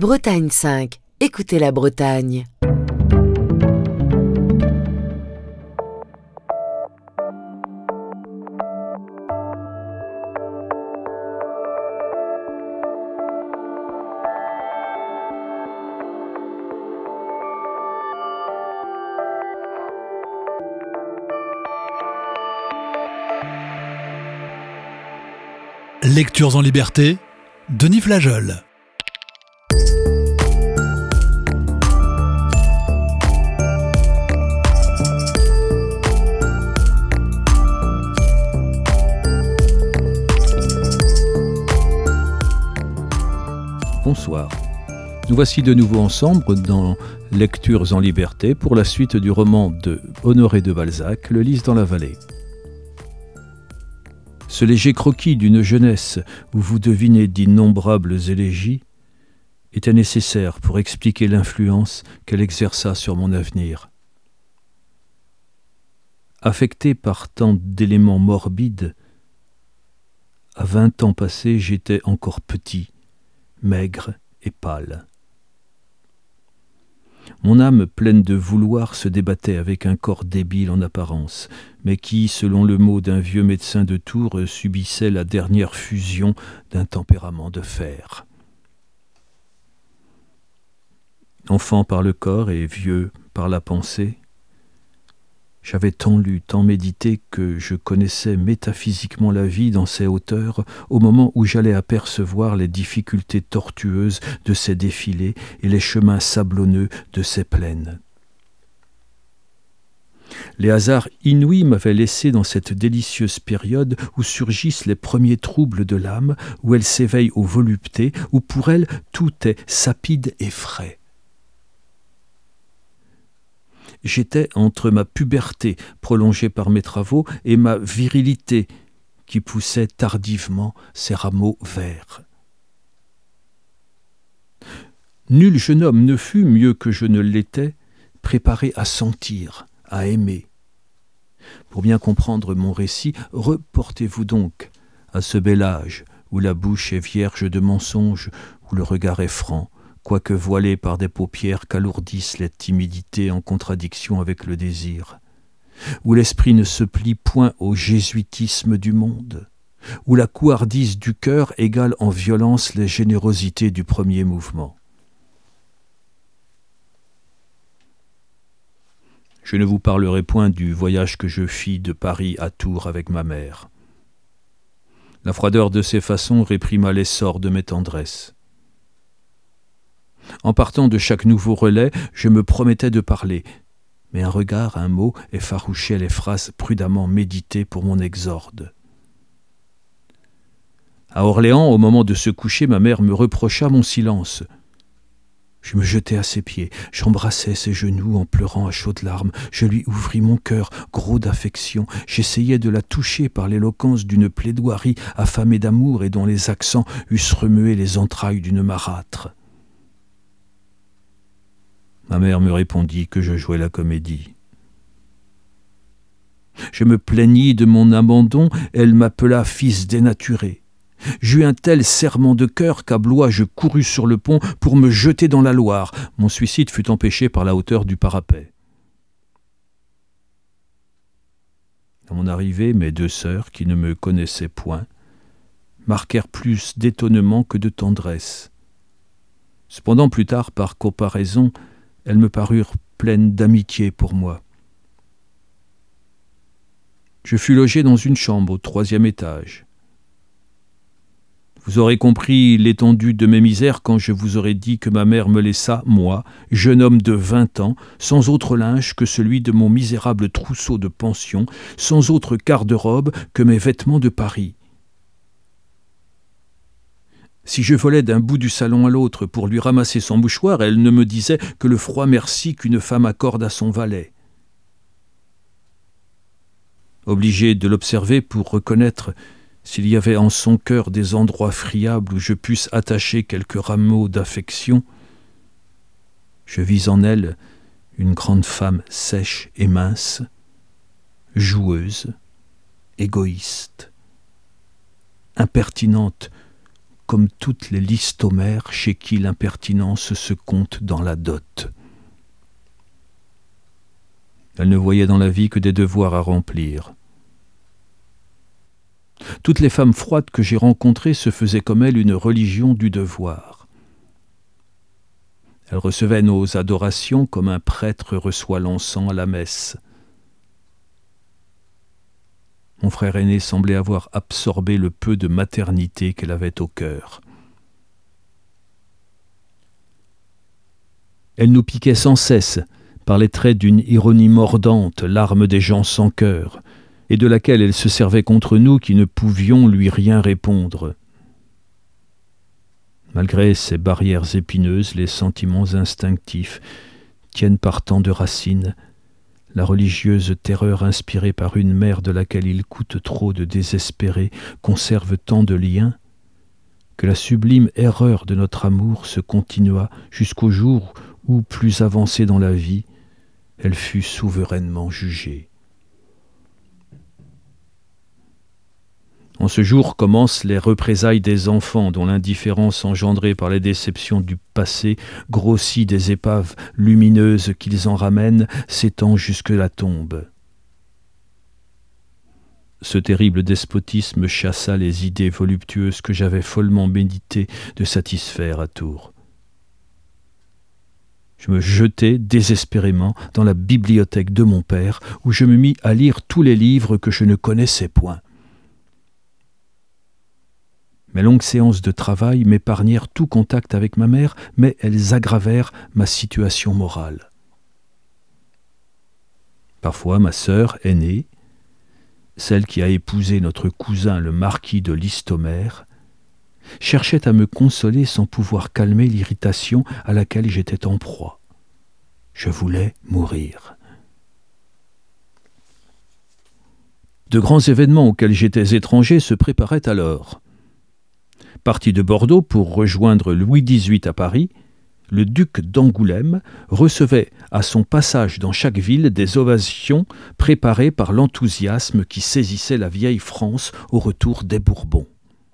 Bretagne 5, écoutez la Bretagne. Lectures en liberté, Denis Flageol. Bonsoir. Nous voici de nouveau ensemble dans Lectures en liberté pour la suite du roman de Honoré de Balzac, Le Lys dans la vallée. Ce léger croquis d'une jeunesse où vous devinez d'innombrables élégies était nécessaire pour expliquer l'influence qu'elle exerça sur mon avenir. Affecté par tant d'éléments morbides, à 20 ans passés, j'étais encore petit, maigre et pâle. Mon âme pleine de vouloir se débattait avec un corps débile en apparence, mais qui, selon le mot d'un vieux médecin de Tours, subissait la dernière fusion d'un tempérament de fer. Enfant par le corps et vieux par la pensée, j'avais tant lu, tant médité que je connaissais métaphysiquement la vie dans ses hauteurs au moment où j'allais apercevoir les difficultés tortueuses de ses défilés et les chemins sablonneux de ses plaines. Les hasards inouïs m'avaient laissé dans cette délicieuse période où surgissent les premiers troubles de l'âme, où elle s'éveille aux voluptés, où pour elle tout est sapide et frais. J'étais entre ma puberté, prolongée par mes travaux, et ma virilité, qui poussait tardivement ses rameaux verts. Nul jeune homme ne fut, mieux que je ne l'étais, préparé à sentir, à aimer. Pour bien comprendre mon récit, reportez-vous donc à ce bel âge où la bouche est vierge de mensonges, où le regard est franc, quoique voilé par des paupières qu'alourdissent les timidités en contradiction avec le désir, où l'esprit ne se plie point au jésuitisme du monde, où la couardise du cœur égale en violence les générosités du premier mouvement. Je ne vous parlerai point du voyage que je fis de Paris à Tours avec ma mère. La froideur de ses façons réprima l'essor de mes tendresses. En partant de chaque nouveau relais, je me promettais de parler, mais un regard, un mot effarouchait les phrases prudemment méditées pour mon exorde. À Orléans, au moment de se coucher, ma mère me reprocha mon silence. Je me jetai à ses pieds, j'embrassai ses genoux en pleurant à chaudes larmes, je lui ouvris mon cœur, gros d'affection, j'essayai de la toucher par l'éloquence d'une plaidoirie affamée d'amour et dont les accents eussent remué les entrailles d'une marâtre. Ma mère me répondit que je jouais la comédie. Je me plaignis de mon abandon, elle m'appela fils dénaturé. J'eus un tel serrement de cœur qu'à Blois je courus sur le pont pour me jeter dans la Loire. Mon suicide fut empêché par la hauteur du parapet. À mon arrivée, mes deux sœurs, qui ne me connaissaient point, marquèrent plus d'étonnement que de tendresse. Cependant, plus tard, par comparaison, elles me parurent pleines d'amitié pour moi. Je fus logé dans une chambre au 3e étage. Vous aurez compris l'étendue de mes misères quand je vous aurai dit que ma mère me laissa, moi, jeune homme de 20 ans, sans autre linge que celui de mon misérable trousseau de pension, sans autre garde-robe que mes vêtements de Paris. Si je volais d'un bout du salon à l'autre pour lui ramasser son mouchoir, elle ne me disait que le froid merci qu'une femme accorde à son valet. Obligé de l'observer pour reconnaître s'il y avait en son cœur des endroits friables où je pusse attacher quelques rameaux d'affection, je vis en elle une grande femme sèche et mince, joueuse, égoïste, impertinente comme toutes les Listomère chez qui l'impertinence se compte dans la dot. Elle ne voyait dans la vie que des devoirs à remplir. Toutes les femmes froides que j'ai rencontrées se faisaient comme elle une religion du devoir. Elle recevait nos adorations comme un prêtre reçoit l'encens à la messe. Mon frère aîné semblait avoir absorbé le peu de maternité qu'elle avait au cœur. Elle nous piquait sans cesse par les traits d'une ironie mordante, l'arme des gens sans cœur, et de laquelle elle se servait contre nous qui ne pouvions lui rien répondre. Malgré ces barrières épineuses, les sentiments instinctifs tiennent par tant de racines, la religieuse terreur inspirée par une mère de laquelle il coûte trop de désespérer conserve tant de liens, que la sublime erreur de notre amour se continua jusqu'au jour où, plus avancée dans la vie, elle fut souverainement jugée. En ce jour commencent les représailles des enfants dont l'indifférence engendrée par les déceptions du passé grossit des épaves lumineuses qu'ils en ramènent, s'étend jusque la tombe. Ce terrible despotisme chassa les idées voluptueuses que j'avais follement médité de satisfaire à Tours. Je me jetai désespérément dans la bibliothèque de mon père, où je me mis à lire tous les livres que je ne connaissais point. Mes longues séances de travail m'épargnèrent tout contact avec ma mère, mais elles aggravèrent ma situation morale. Parfois, ma sœur aînée, celle qui a épousé notre cousin le marquis de Listomère, cherchait à me consoler sans pouvoir calmer l'irritation à laquelle j'étais en proie. Je voulais mourir. De grands événements auxquels j'étais étranger se préparaient alors. Parti de Bordeaux pour rejoindre Louis XVIII à Paris, le duc d'Angoulême recevait à son passage dans chaque ville des ovations préparées par l'enthousiasme qui saisissait la vieille France au retour des Bourbons.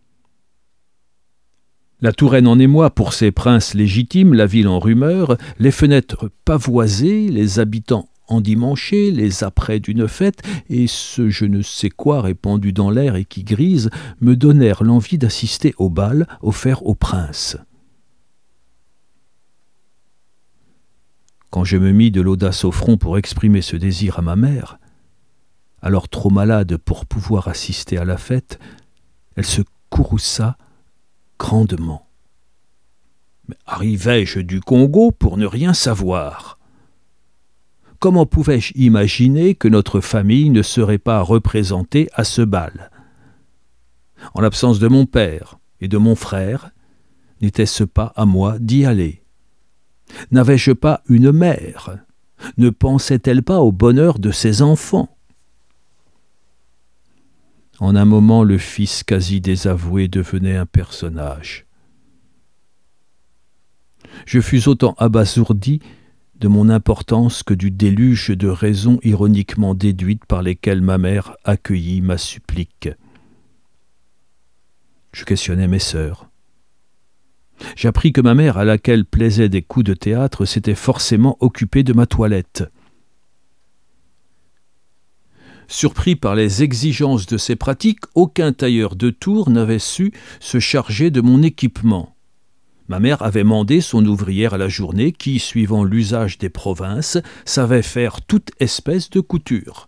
La Touraine en émoi pour ses princes légitimes, la ville en rumeur, les fenêtres pavoisées, les habitants endimanchés, les apprêts d'une fête, et ce je ne sais quoi répandu dans l'air et qui grise, me donnèrent l'envie d'assister au bal offert aux princes. Quand je me mis de l'audace au front pour exprimer ce désir à ma mère, alors trop malade pour pouvoir assister à la fête, elle se courrouça grandement. Mais arrivais-je du Congo pour ne rien savoir ? Comment pouvais-je imaginer que notre famille ne serait pas représentée à ce bal ? En l'absence de mon père et de mon frère, n'était-ce pas à moi d'y aller ? N'avais-je pas une mère ? Ne pensait-elle pas au bonheur de ses enfants ? En un moment, le fils quasi désavoué devenait un personnage. Je fus autant abasourdi de mon importance que du déluge de raisons ironiquement déduites par lesquelles ma mère accueillit ma supplique. Je questionnai mes sœurs. J'appris que ma mère, à laquelle plaisaient des coups de théâtre, s'était forcément occupée de ma toilette. Surpris par les exigences de ces pratiques, aucun tailleur de Tours n'avait su se charger de mon équipement. Ma mère avait mandé son ouvrière à la journée qui, suivant l'usage des provinces, savait faire toute espèce de couture.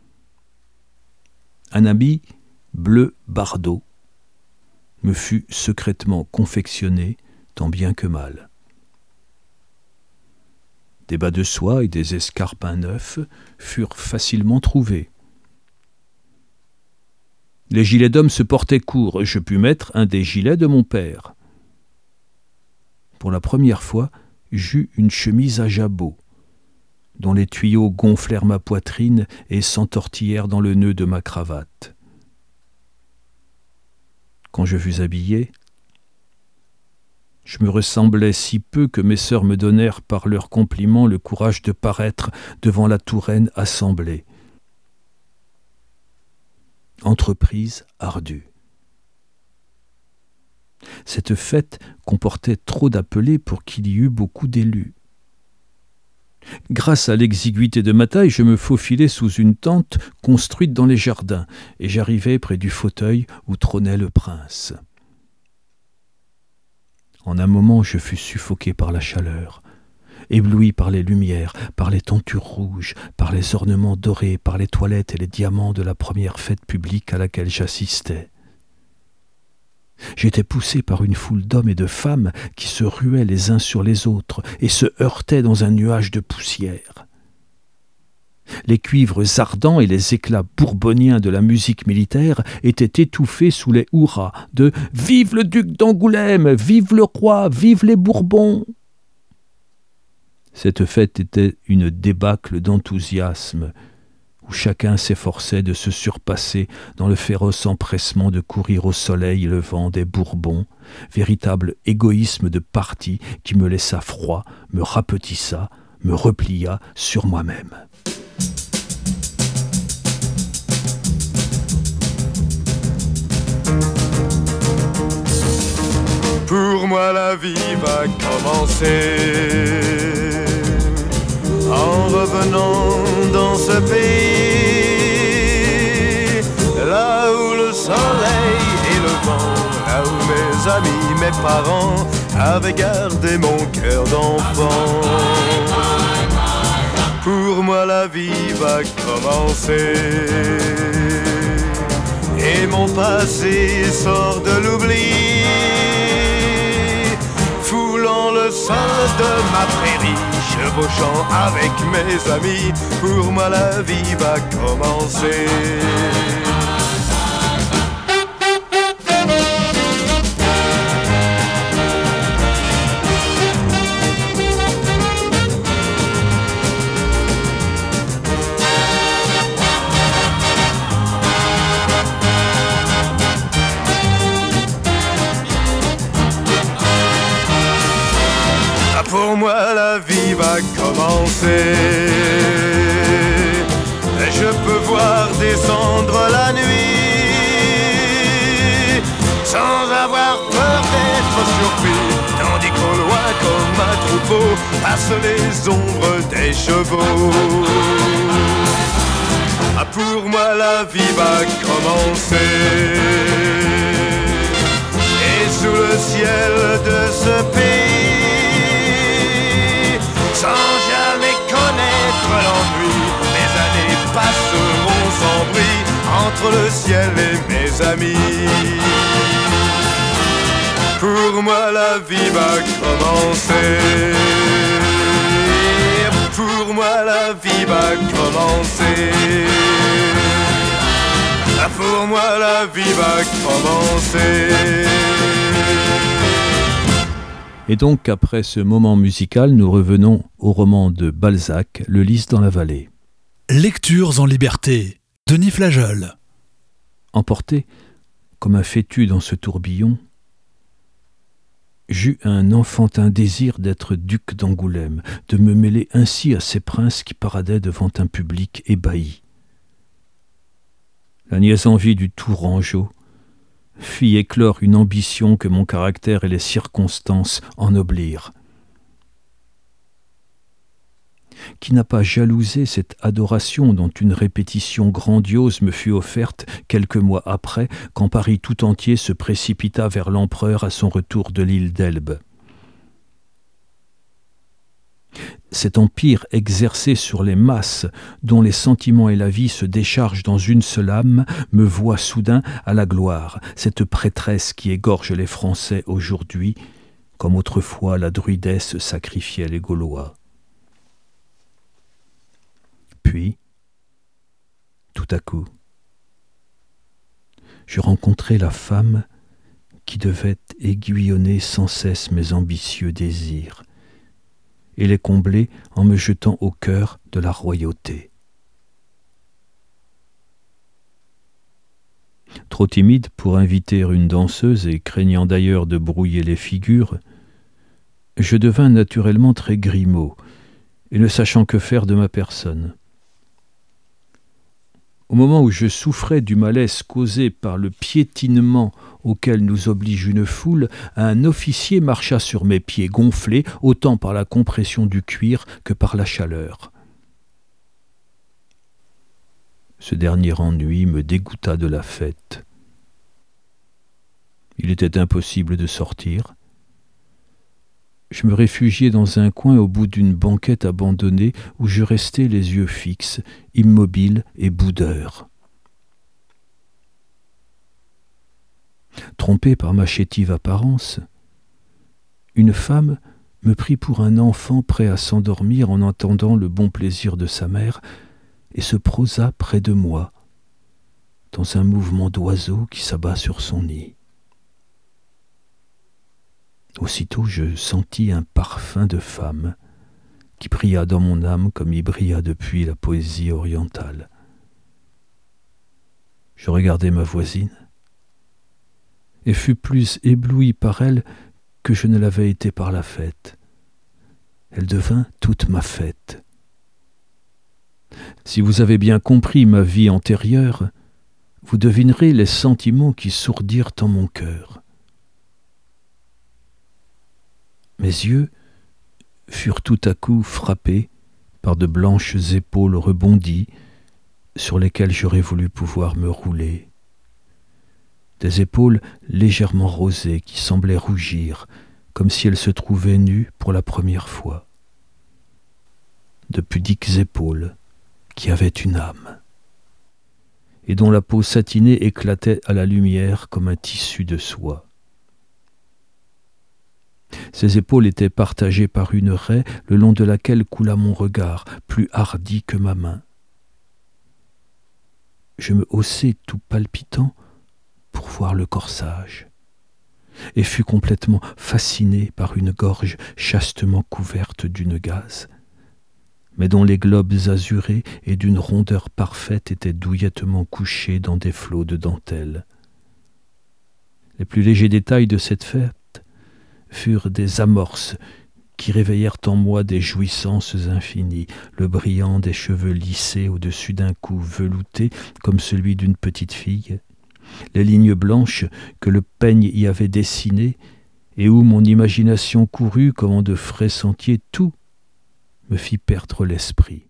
Un habit bleu bardeau me fut secrètement confectionné, tant bien que mal. Des bas de soie et des escarpins neufs furent facilement trouvés. Les gilets d'homme se portaient courts, et je pus mettre un des gilets de mon père. Pour la première fois, j'eus une chemise à jabot, dont les tuyaux gonflèrent ma poitrine et s'entortillèrent dans le nœud de ma cravate. Quand je fus habillé, je me ressemblais si peu que mes sœurs me donnèrent par leurs compliments le courage de paraître devant la Touraine assemblée. Entreprise ardue. Cette fête comportait trop d'appelés pour qu'il y eût beaucoup d'élus. Grâce à l'exiguïté de ma taille, je me faufilai sous une tente construite dans les jardins, et j'arrivai près du fauteuil où trônait le prince. En un moment, je fus suffoqué par la chaleur, ébloui par les lumières, par les tentures rouges, par les ornements dorés, par les toilettes et les diamants de la première fête publique à laquelle j'assistais. J'étais poussé par une foule d'hommes et de femmes qui se ruaient les uns sur les autres et se heurtaient dans un nuage de poussière. Les cuivres ardents et les éclats bourboniens de la musique militaire étaient étouffés sous les hurrahs de « Vive le duc d'Angoulême! Vive le roi! Vive les Bourbons !» Cette fête était une débâcle d'enthousiasme, où chacun s'efforçait de se surpasser dans le féroce empressement de courir au soleil levant des Bourbons, véritable égoïsme de parti qui me laissa froid, me rapetissa, me replia sur moi-même. Pour moi la vie va commencer en revenant dans ce pays, là où le soleil est le vent, là où mes amis, mes parents avaient gardé mon cœur d'enfant. Pour moi la vie va commencer et mon passé sort de l'oubli, foulant le sol de ma prairie, chevauchant avec mes amis. Pour moi la vie va commencer. Pour moi la vie va commencer. Je peux voir descendre la nuit sans avoir peur d'être surpris, tandis qu'au loin comme un troupeau passent les ombres des chevaux. Pour moi la vie va commencer, et sous le ciel de ce pays, sans jamais connaître l'ennui, mes années passeront sans bruit entre le ciel et mes amis. Pour moi la vie va commencer. Pour moi la vie va commencer. Pour moi la vie va commencer. Et donc, après ce moment musical, nous revenons au roman de Balzac, Le Lys dans la vallée. Lectures en liberté, Denis Flageol. Emporté comme un fétu dans ce tourbillon, j'eus un enfantin désir d'être duc d'Angoulême, de me mêler ainsi à ces princes qui paradaient devant un public ébahi. La niaise envie du Tourangeau fit éclore une ambition que mon caractère et les circonstances ennoblirent. Qui n'a pas jalousé cette adoration dont une répétition grandiose me fut offerte quelques mois après, quand Paris tout entier se précipita vers l'empereur à son retour de l'île d'Elbe. Cet empire exercé sur les masses, dont les sentiments et la vie se déchargent dans une seule âme, me voit soudain à la gloire, cette prêtresse qui égorge les Français aujourd'hui, comme autrefois la druidesse sacrifiait les Gaulois. Puis, tout à coup, je rencontrai la femme qui devait aiguillonner sans cesse mes ambitieux désirs et les combler en me jetant au cœur de la royauté. Trop timide pour inviter une danseuse et craignant d'ailleurs de brouiller les figures, je devins naturellement très grimaud et ne sachant que faire de ma personne. Au moment où je souffrais du malaise causé par le piétinement auquel nous oblige une foule, un officier marcha sur mes pieds gonflés, autant par la compression du cuir que par la chaleur. Ce dernier ennui me dégoûta de la fête. Il était impossible de sortir. Je me réfugiai dans un coin au bout d'une banquette abandonnée où je restai les yeux fixes, immobile et boudeur. Trompé par ma chétive apparence, une femme me prit pour un enfant prêt à s'endormir en entendant le bon plaisir de sa mère et se posa près de moi, dans un mouvement d'oiseau qui s'abat sur son nid. Aussitôt je sentis un parfum de femme qui brilla dans mon âme comme il brilla depuis la poésie orientale. Je regardai ma voisine et fus plus ébloui par elle que je ne l'avais été par la fête. Elle devint toute ma fête. Si vous avez bien compris ma vie antérieure, vous devinerez les sentiments qui sourdirent en mon cœur. Mes yeux furent tout à coup frappés par de blanches épaules rebondies sur lesquelles j'aurais voulu pouvoir me rouler. Des épaules légèrement rosées qui semblaient rougir, comme si elles se trouvaient nues pour la première fois. De pudiques épaules qui avaient une âme, et dont la peau satinée éclatait à la lumière comme un tissu de soie. Ces épaules étaient partagées par une raie le long de laquelle coula mon regard, plus hardi que ma main. Je me haussai tout palpitant pour voir le corsage, et fus complètement fasciné par une gorge chastement couverte d'une gaze, mais dont les globes azurés et d'une rondeur parfaite étaient douillettement couchés dans des flots de dentelle. Les plus légers détails de cette fête furent des amorces qui réveillèrent en moi des jouissances infinies, le brillant des cheveux lissés au-dessus d'un cou velouté comme celui d'une petite fille, les lignes blanches que le peigne y avait dessinées et où mon imagination courut comme en de frais sentiers, tout me fit perdre l'esprit.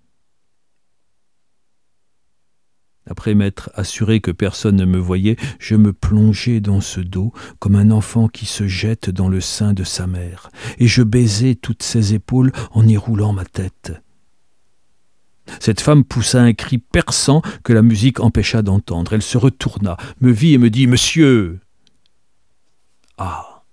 Après m'être assuré que personne ne me voyait, je me plongeai dans ce dos comme un enfant qui se jette dans le sein de sa mère, et je baisai toutes ses épaules en y roulant ma tête. Cette femme poussa un cri perçant que la musique empêcha d'entendre. Elle se retourna, me vit et me dit « Monsieur !» Ah !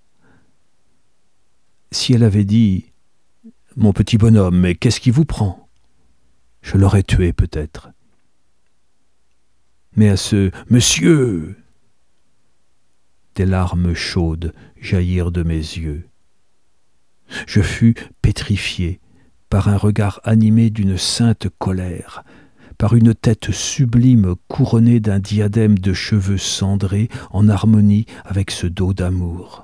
Si elle avait dit « Mon petit bonhomme, mais qu'est-ce qui vous prend ?» je l'aurais tué peut-être. Mais à ce « Monsieur !» des larmes chaudes jaillirent de mes yeux. Je fus pétrifié par un regard animé d'une sainte colère, par une tête sublime couronnée d'un diadème de cheveux cendrés en harmonie avec ce dos d'amour.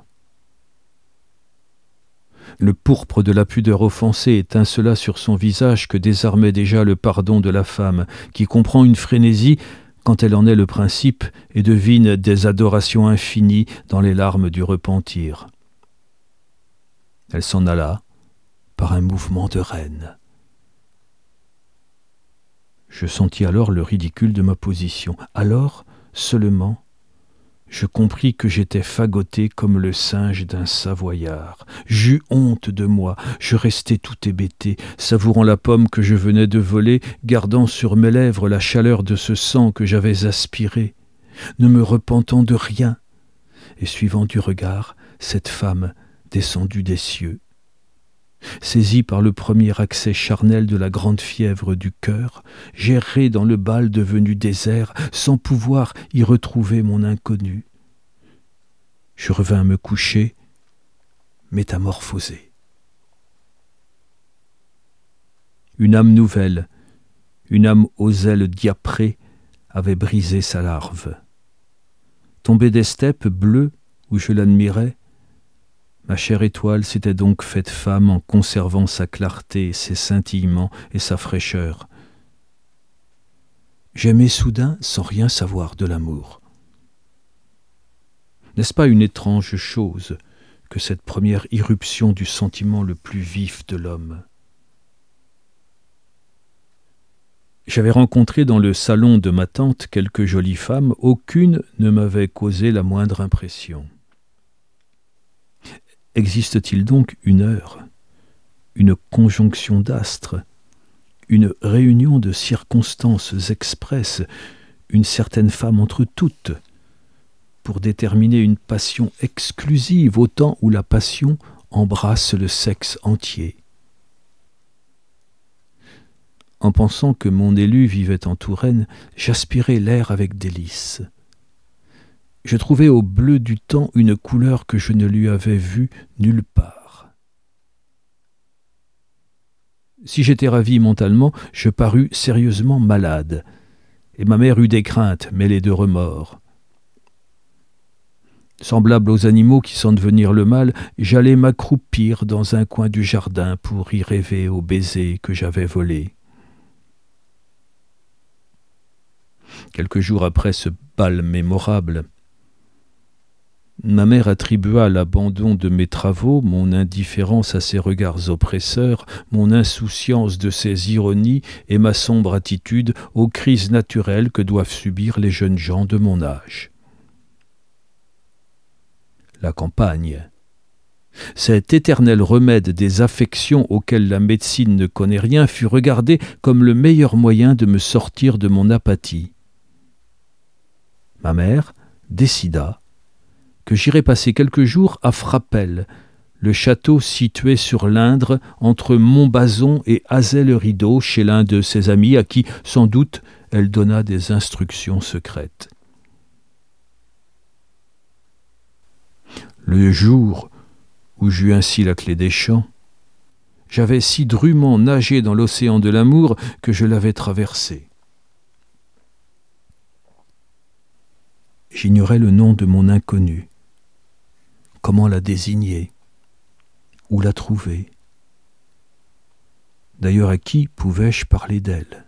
Le pourpre de la pudeur offensée étincela sur son visage que désarmait déjà le pardon de la femme, qui comprend une frénésie quand elle en est le principe et devine des adorations infinies dans les larmes du repentir. Elle s'en alla par un mouvement de reine. Je sentis alors le ridicule de ma position. Alors, seulement, je compris que j'étais fagoté comme le singe d'un savoyard. J'eus honte de moi, je restai tout hébété, savourant la pomme que je venais de voler, gardant sur mes lèvres la chaleur de ce sang que j'avais aspiré, ne me repentant de rien, et suivant du regard cette femme descendue des cieux. Saisi par le premier accès charnel de la grande fièvre du cœur, j'errai dans le bal devenu désert, sans pouvoir y retrouver mon inconnu. Je revins me coucher, métamorphosé. Une âme nouvelle, une âme aux ailes diaprées, avait brisé sa larve. Tombée des steppes bleues où je l'admirais, ma chère étoile s'était donc faite femme en conservant sa clarté, ses scintillements et sa fraîcheur. J'aimais soudain sans rien savoir de l'amour. N'est-ce pas une étrange chose que cette première irruption du sentiment le plus vif de l'homme? J'avais rencontré dans le salon de ma tante quelques jolies femmes, aucune ne m'avait causé la moindre impression. Existe-t-il donc une heure, une conjonction d'astres, une réunion de circonstances expresses, une certaine femme entre toutes, pour déterminer une passion exclusive au temps où la passion embrasse le sexe entier? En pensant que mon élu vivait en Touraine, j'aspirais l'air avec délice. Je trouvais au bleu du temps une couleur que je ne lui avais vue nulle part. Si j'étais ravi mentalement, je parus sérieusement malade, et ma mère eut des craintes mêlées de remords. Semblable aux animaux qui sentent venir le mal, j'allais m'accroupir dans un coin du jardin pour y rêver aux baisers que j'avais volés. Quelques jours après ce bal mémorable, ma mère attribua l'abandon de mes travaux, mon indifférence à ses regards oppresseurs, mon insouciance de ses ironies et ma sombre attitude aux crises naturelles que doivent subir les jeunes gens de mon âge. La campagne, cet éternel remède des affections auxquelles la médecine ne connaît rien, fut regardé comme le meilleur moyen de me sortir de mon apathie. Ma mère décida que j'irais passer quelques jours à Frappel, le château situé sur l'Indre entre Montbazon et Azay-le-Rideau, chez l'un de ses amis à qui, sans doute, elle donna des instructions secrètes. Le jour où j'eus ainsi la clé des champs, j'avais si drûment nagé dans l'océan de l'amour que je l'avais traversé. J'ignorais le nom de mon inconnue. Comment la désigner? Où la trouver? D'ailleurs, à qui pouvais-je parler d'elle?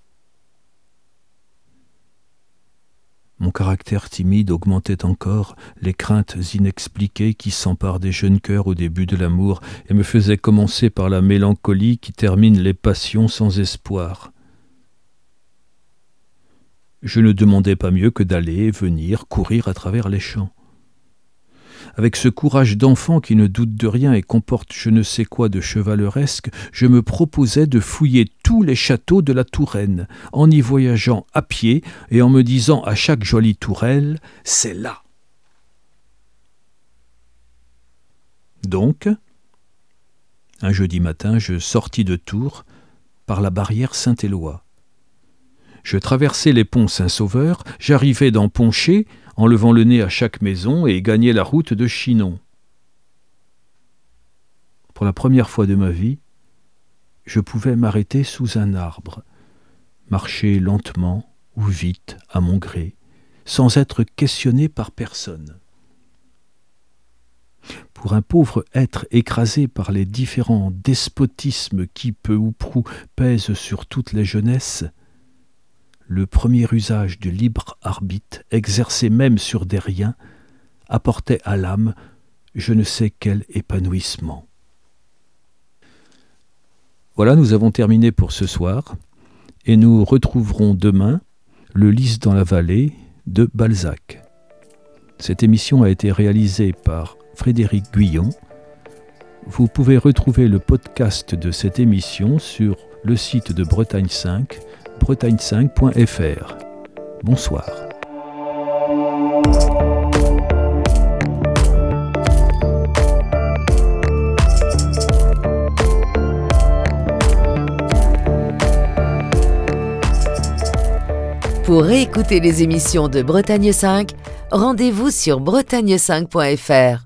Mon caractère timide augmentait encore, les craintes inexpliquées qui s'emparent des jeunes cœurs au début de l'amour et me faisaient commencer par la mélancolie qui termine les passions sans espoir. Je ne demandais pas mieux que d'aller et venir, courir à travers les champs. Avec ce courage d'enfant qui ne doute de rien et comporte je ne sais quoi de chevaleresque, je me proposais de fouiller tous les châteaux de la Touraine, en y voyageant à pied et en me disant à chaque jolie tourelle « c'est là ». Donc, un jeudi matin, je sortis de Tours par la barrière Saint-Éloi. Je traversai les ponts Saint-Sauveur, j'arrivai dans Poncher, en levant le nez à chaque maison, et gagnai la route de Chinon. Pour la première fois de ma vie, je pouvais m'arrêter sous un arbre, marcher lentement ou vite à mon gré, sans être questionné par personne. Pour un pauvre être écrasé par les différents despotismes qui, peu ou prou, pèsent sur toutes les jeunesses, le premier usage du libre arbitre, exercé même sur des riens, apportait à l'âme je ne sais quel épanouissement. Voilà, nous avons terminé pour ce soir, et nous retrouverons demain le Lys dans la vallée de Balzac. Cette émission a été réalisée par Frédéric Guyon. Vous pouvez retrouver le podcast de cette émission sur le site de Bretagne 5, bretagne5.fr. Bonsoir. Pour réécouter les émissions de Bretagne 5, rendez-vous sur bretagne5.fr.